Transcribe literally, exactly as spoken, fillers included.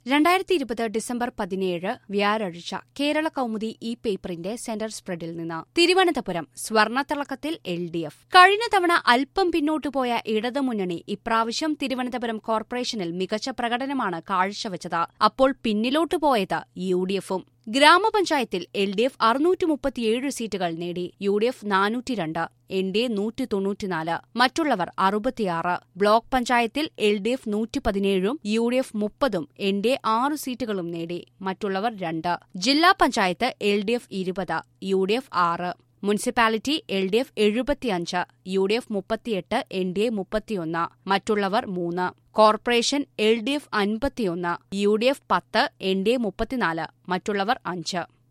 രണ്ടായിരത്തി ഇരുപത് ഡിസംബർ പതിനേഴ് വ്യാഴാഴ്ച കേരള കൗമുദി ഈ പേപ്പറിന്റെ സെന്റർ സ്പ്രെഡിൽ നിന്ന് തിരുവനന്തപുരം സ്വർണത്തിളക്കത്തിൽ എൽ ഡി എഫ്. കഴിഞ്ഞ തവണ അല്പം പിന്നോട്ടുപോയ ഇടതുമുന്നണി ഇപ്രാവശ്യം തിരുവനന്തപുരം കോർപ്പറേഷനിൽ മികച്ച പ്രകടനമാണ് കാഴ്ചവച്ചത്. അപ്പോൾ പിന്നിലോട്ടു പോയത് യു ഡി എഫും. ഗ്രാമപഞ്ചായത്തിൽ എൽ ഡി എഫ് അറുന്നൂറ്റി മുപ്പത്തിയേഴ് സീറ്റുകൾ നേടി, യു ഡി എഫ് നാനൂറ്റിരണ്ട്, എൻ ഡി എ നൂറ്റി തൊണ്ണൂറ്റിനാല്, മറ്റുള്ളവർ അറുപത്തിയാറ്. ബ്ലോക്ക് പഞ്ചായത്തിൽ എൽ ഡി എഫ് നൂറ്റി പതിനേഴും യു ഡി എഫ് മുപ്പതും എൻ ഡി എ ആറ് സീറ്റുകളും നേടി, മറ്റുള്ളവർ രണ്ട്. ജില്ലാ പഞ്ചായത്ത് എൽ ഡി എഫ് ഇരുപത്, യു ഡി എഫ് ആറ്. മുനിസിപ്പാലിറ്റി എൽ ഡി എഫ് എഴുപത്തിയഞ്ച്, യു ഡി എഫ് മുപ്പത്തിയെട്ട്, എൻ ഡി എ മുപ്പത്തിയൊന്ന്, മറ്റുള്ളവർ മൂന്ന്. കോർപ്പറേഷൻ എൽ ഡി എഫ് അൻപത്തിയൊന്ന്, യു ഡി എഫ് പത്ത്, എൻ ഡി എ മുപ്പത്തിനാല്, മറ്റുള്ളവർ അഞ്ച്.